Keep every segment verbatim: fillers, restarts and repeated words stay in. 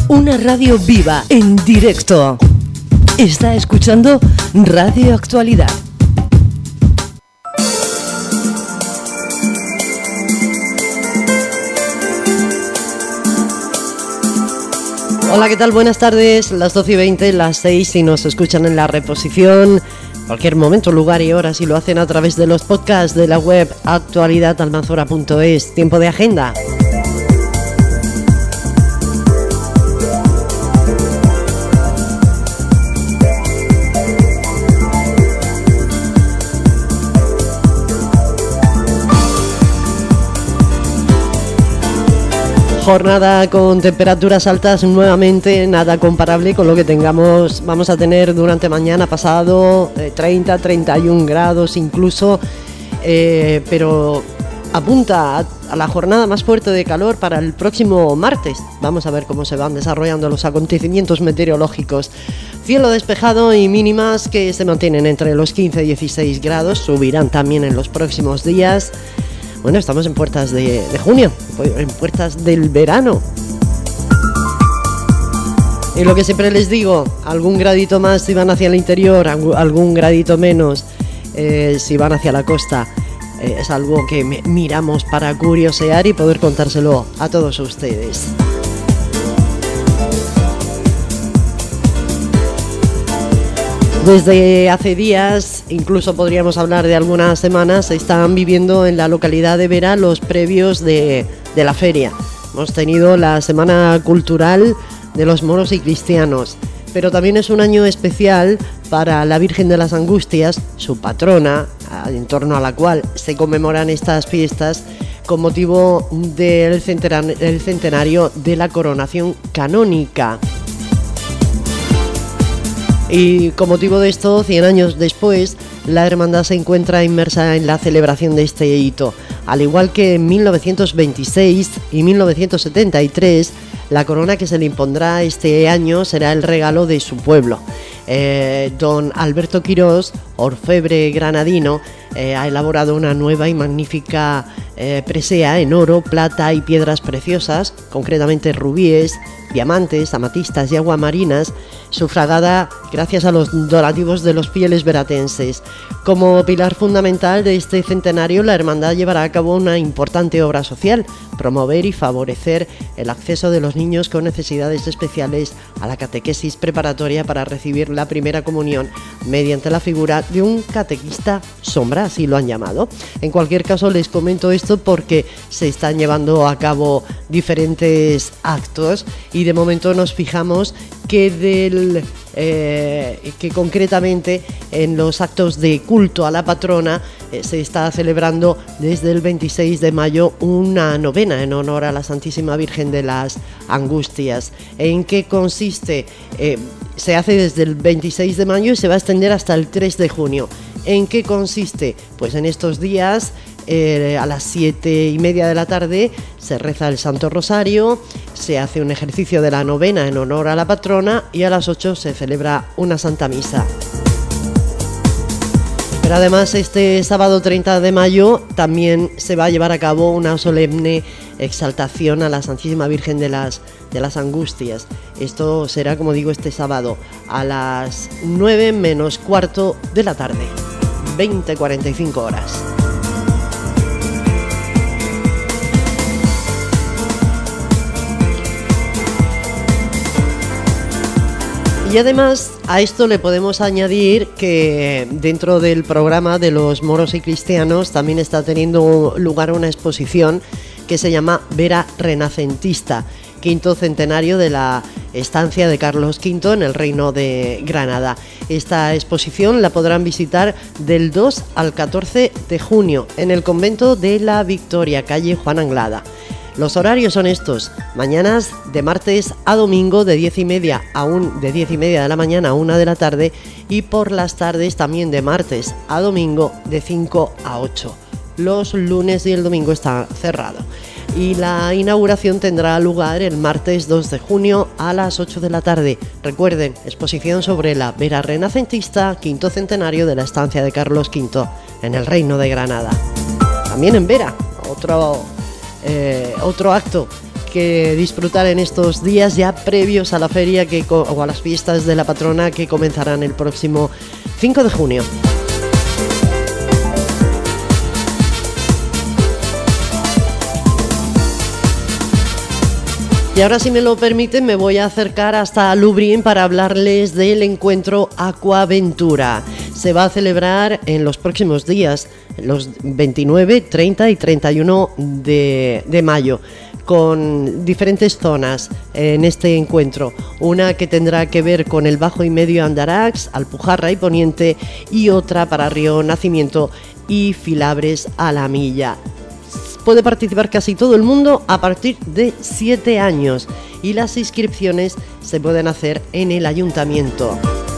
Una radio viva, en directo. Está escuchando Radio Actualidad. Hola, ¿qué tal? Buenas tardes, las doce y veinte, las seis si nos escuchan en la reposición. Cualquier momento, lugar y hora si lo hacen a través de los podcasts de la web actualidad almanzora punto es. Tiempo de agenda. Jornada con temperaturas altas nuevamente, nada comparable con lo que tengamos, vamos a tener durante mañana pasado, eh, treinta, treinta y un grados incluso, eh, pero apunta a, a la jornada más fuerte de calor para el próximo martes. Vamos a ver cómo se van desarrollando los acontecimientos meteorológicos. Cielo despejado y mínimas que se mantienen entre los quince y dieciséis grados, subirán también en los próximos días. Bueno, estamos en puertas de, de junio, en puertas del verano. Y lo que siempre les digo, algún gradito más si van hacia el interior, algún gradito menos eh, si van hacia la costa. Eh, es algo que miramos para curiosear y poder contárselo a todos ustedes. Desde hace días, incluso podríamos hablar de algunas semanas, se están viviendo en la localidad de Vera los previos de, de la feria. Hemos tenido la Semana Cultural de los Moros y Cristianos, pero también es un año especial para la Virgen de las Angustias, su patrona, en torno a la cual se conmemoran estas fiestas con motivo del centenario, del centenario de la coronación canónica. Y con motivo de esto, cien años después, la hermandad se encuentra inmersa en la celebración de este hito. Al igual que en mil novecientos veintiséis y mil novecientos setenta y tres, la corona que se le impondrá este año será el regalo de su pueblo. Eh, don Alberto Quirós, orfebre granadino, eh, ha elaborado una nueva y magnífica eh, presea en oro, plata y piedras preciosas, concretamente rubíes, diamantes, amatistas y aguamarinas, sufragada gracias a los donativos de los fieles veratenses. Como pilar fundamental de este centenario, la hermandad llevará a cabo una importante obra social: promover y favorecer el acceso de los niños con necesidades especiales a la catequesis preparatoria para recibir la primera comunión mediante la figura de un catequista sombra, así lo han llamado. En cualquier caso, les comento esto porque se están llevando a cabo diferentes actos y de momento nos fijamos que del eh, que concretamente en los actos de culto a la patrona eh, se está celebrando desde el veintiséis de mayo una novena en honor a la Santísima Virgen de las Angustias. ¿En qué consiste? Eh, se hace desde el veintiséis de mayo y se va a extender hasta el tres de junio. ¿En qué consiste? Pues en estos días eh, a las siete y media de la tarde se reza el Santo Rosario, se hace un ejercicio de la novena en honor a la patrona y a las ocho se celebra una Santa Misa. Pero además este sábado treinta de mayo también se va a llevar a cabo una solemne exaltación a la Santísima Virgen de las, de las Angustias. Esto será, como digo, este sábado a las nueve menos cuarto de la tarde, veinte cuarenta y cinco horas. Y además a esto le podemos añadir que dentro del programa de los Moros y Cristianos también está teniendo lugar una exposición que se llama Vera Renacentista, quinto centenario de la estancia de Carlos quinto en el Reino de Granada. Esta exposición la podrán visitar del dos al catorce de junio en el convento de la Victoria, calle Juan Anglada. Los horarios son estos: mañanas de martes a domingo de diez y media a un, de diez y media de la mañana a una de la tarde, y por las tardes también de martes a domingo de cinco a ocho. Los lunes y el domingo está cerrado. Y la inauguración tendrá lugar el martes dos de junio a las ocho de la tarde. Recuerden, exposición sobre la Vera Renacentista, quinto centenario de la estancia de Carlos quinto en el Reino de Granada. También en Vera, otro, eh, otro acto que disfrutar en estos días ya previos a la feria que, o a las fiestas de la patrona que comenzarán el próximo cinco de junio. Y ahora, si me lo permiten, me voy a acercar hasta Lublin para hablarles del encuentro Aquaventura. Se va a celebrar en los próximos días, los veintinueve, treinta y treinta y uno de, de mayo, con diferentes zonas en este encuentro. Una que tendrá que ver con el Bajo y Medio Andarax, Alpujarra y Poniente, y otra para Río Nacimiento y Filabres a la Milla. Puede participar casi todo el mundo a partir de siete años y las inscripciones se pueden hacer en el ayuntamiento.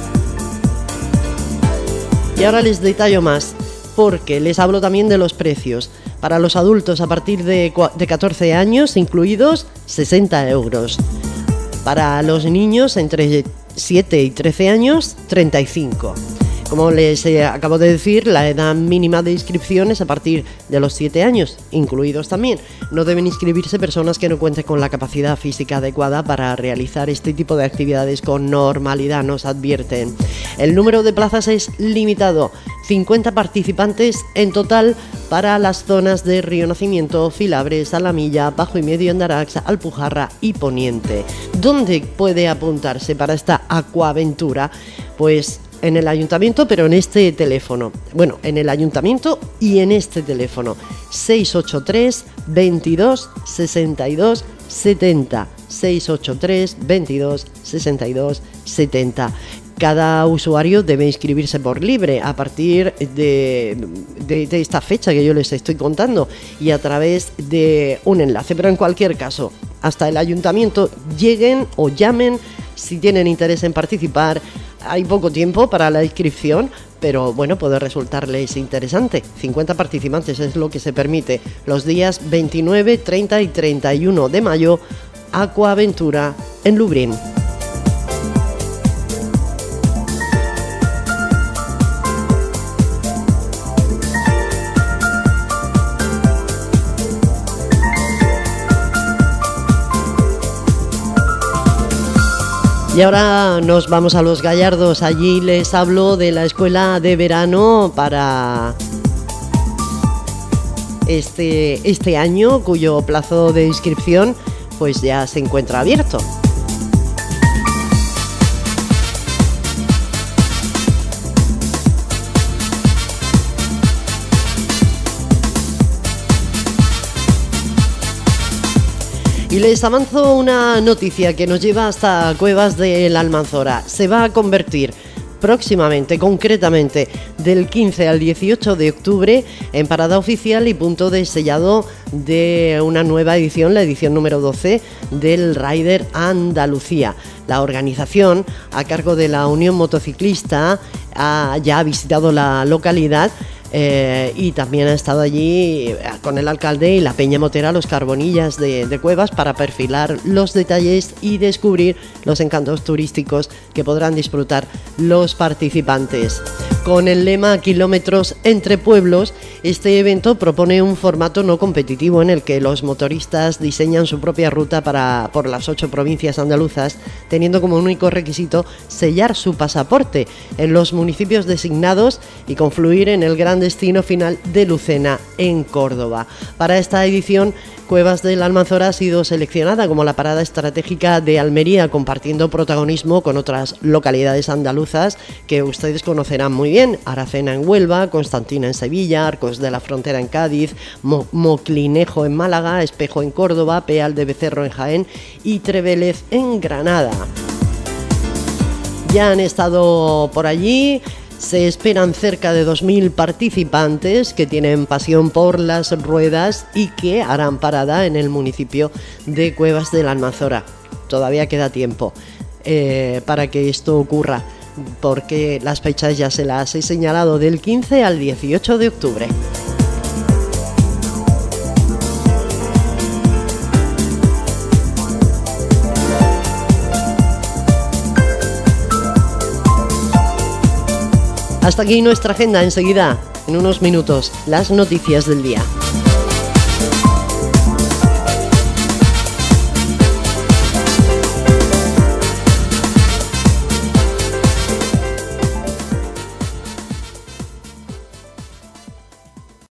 Y ahora les detallo más, porque les hablo también de los precios. Para los adultos a partir de catorce años incluidos, sesenta euros. Para los niños entre siete y trece años, treinta y cinco. Como les eh, acabo de decir, la edad mínima de inscripción es a partir de los siete años, incluidos también. No deben inscribirse personas que no cuenten con la capacidad física adecuada para realizar este tipo de actividades con normalidad, nos advierten. El número de plazas es limitado, cincuenta participantes en total para las zonas de Río Nacimiento, Filabres, Alamilla, Bajo y Medio Andarax, Alpujarra y Poniente. ¿Dónde puede apuntarse para esta Aquaventura? Pues en el ayuntamiento, pero en este teléfono. Bueno, en el ayuntamiento y en este teléfono. seis ocho tres, veintidós, sesenta y dos, setenta. seis ocho tres, veintidós, sesenta y dos, setenta. Cada usuario debe inscribirse por libre a partir de, de, de esta fecha que yo les estoy contando y a través de un enlace. Pero en cualquier caso, hasta el ayuntamiento lleguen o llamen si tienen interés en participar. Hay poco tiempo para la inscripción, pero bueno, puede resultarles interesante. cincuenta participantes es lo que se permite. Los días veintinueve, treinta y treinta y uno de mayo, Aquaventura en Lublin. Y ahora nos vamos a Los Gallardos. Allí les hablo de la escuela de verano para este, este año, cuyo plazo de inscripción pues ya se encuentra abierto. Y les avanzo una noticia que nos lleva hasta Cuevas de la Almanzora. Se va a convertir próximamente, concretamente del quince al dieciocho de octubre, en parada oficial y punto de sellado de una nueva edición, la edición número doce del Rider Andalucía. La organización, a cargo de la Unión Motociclista, ha, ya ha visitado la localidad. Eh, y también ha estado allí con el alcalde y la Peña Motera, los Carbonillas de, de Cuevas, para perfilar los detalles y descubrir los encantos turísticos que podrán disfrutar los participantes. Con el lema Kilómetros entre pueblos, este evento propone un formato no competitivo en el que los motoristas diseñan su propia ruta para, por las ocho provincias andaluzas, teniendo como único requisito sellar su pasaporte en los municipios designados y confluir en el gran destino final de Lucena, en Córdoba. Para esta edición, Cuevas de la Almanzora ha sido seleccionada como la parada estratégica de Almería, compartiendo protagonismo con otras localidades andaluzas que ustedes conocerán muy bien: Aracena en Huelva, Constantina en Sevilla, Arcos de la Frontera en Cádiz, Mo- Moclinejo en Málaga, Espejo en Córdoba, Peal de Becerro en Jaén y Trevélez en Granada. Ya han estado por allí. Se esperan cerca de dos mil participantes que tienen pasión por las ruedas y que harán parada en el municipio de Cuevas de la Almanzora. Todavía queda tiempo eh, para que esto ocurra, porque las fechas ya se las he señalado, del quince al dieciocho de octubre. Hasta aquí nuestra agenda. Enseguida, en unos minutos, las noticias del día.